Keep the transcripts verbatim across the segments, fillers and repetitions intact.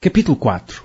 Capítulo quatro.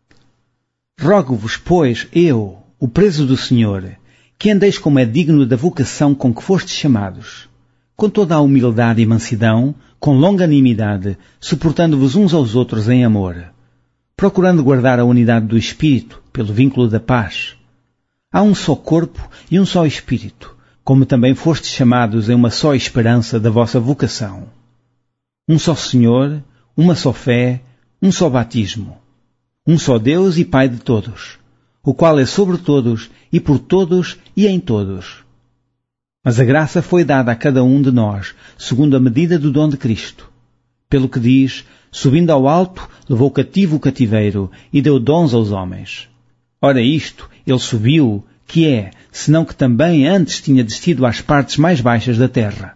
Rogo-vos, pois, eu, o preso do Senhor, que andeis como é digno da vocação com que fostes chamados, com toda a humildade e mansidão, com longanimidade, suportando-vos uns aos outros em amor, procurando guardar a unidade do Espírito pelo vínculo da paz. Há um só corpo e um só Espírito, como também fostes chamados em uma só esperança da vossa vocação. Um só Senhor, uma só fé, um só batismo. Um só Deus e Pai de todos, o qual é sobre todos e por todos e em todos. Mas a graça foi dada a cada um de nós, segundo a medida do dom de Cristo. Pelo que diz, subindo ao alto, levou cativo o cativeiro e deu dons aos homens. Ora isto, ele subiu, que é, senão que também antes tinha descido às partes mais baixas da terra.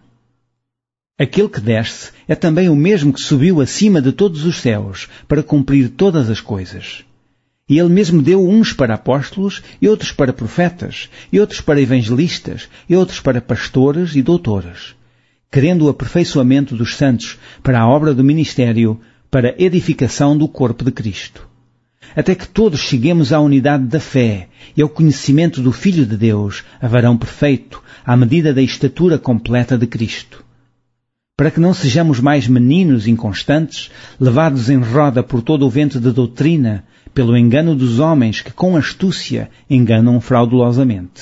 Aquele que desce é também o mesmo que subiu acima de todos os céus, para cumprir todas as coisas. E ele mesmo deu uns para apóstolos, e outros para profetas, e outros para evangelistas, e outros para pastores e doutores, querendo o aperfeiçoamento dos santos para a obra do ministério, para a edificação do corpo de Cristo. Até que todos cheguemos à unidade da fé e ao conhecimento do Filho de Deus, a varão perfeito, à medida da estatura completa de Cristo. Para que não sejamos mais meninos inconstantes, levados em roda por todo o vento de doutrina, pelo engano dos homens que com astúcia enganam fraudulosamente.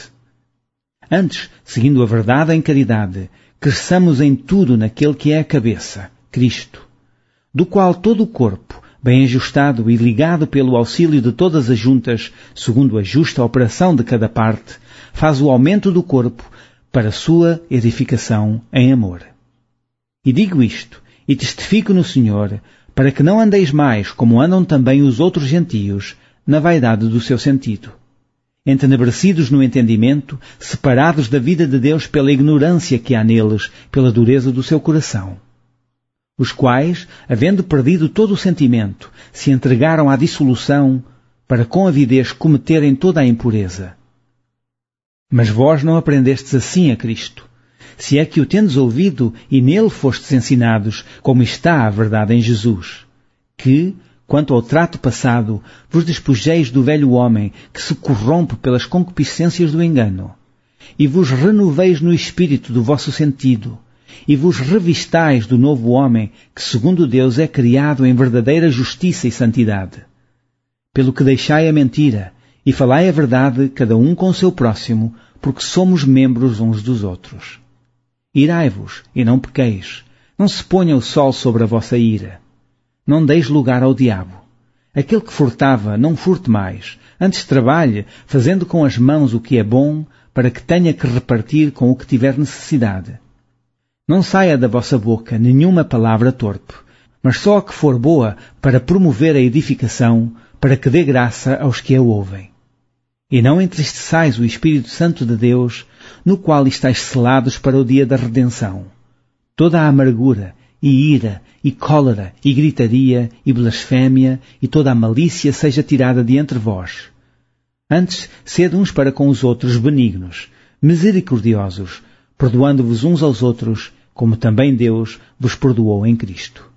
Antes, seguindo a verdade em caridade, cresçamos em tudo naquele que é a cabeça, Cristo, do qual todo o corpo, bem ajustado e ligado pelo auxílio de todas as juntas, segundo a justa operação de cada parte, faz o aumento do corpo para sua edificação em amor. E digo isto, e testifico no Senhor, para que não andeis mais como andam também os outros gentios, na vaidade do seu sentido, entenebrecidos no entendimento, separados da vida de Deus pela ignorância que há neles, pela dureza do seu coração, os quais, havendo perdido todo o sentimento, se entregaram à dissolução, para com avidez cometerem toda a impureza. Mas vós não aprendestes assim a Cristo, se é que o tendes ouvido e nele fostes ensinados, como está a verdade em Jesus, que, quanto ao trato passado, vos despojeis do velho homem que se corrompe pelas concupiscências do engano, e vos renoveis no espírito do vosso sentido, e vos revistais do novo homem que, segundo Deus, é criado em verdadeira justiça e santidade. Pelo que deixai a mentira, e falai a verdade cada um com o seu próximo, porque somos membros uns dos outros. Irai-vos, e não pequeis. Não se ponha o sol sobre a vossa ira. Não deis lugar ao diabo. Aquele que furtava, não furte mais. Antes trabalhe, fazendo com as mãos o que é bom, para que tenha que repartir com o que tiver necessidade. Não saia da vossa boca nenhuma palavra torpe, mas só a que for boa para promover a edificação, para que dê graça aos que a ouvem. E não entristeçais o Espírito Santo de Deus, no qual estáis selados para o dia da redenção. Toda a amargura, e ira, e cólera, e gritaria, e blasfémia, e toda a malícia seja tirada de entre vós. Antes, sede uns para com os outros benignos, misericordiosos, perdoando-vos uns aos outros, como também Deus vos perdoou em Cristo.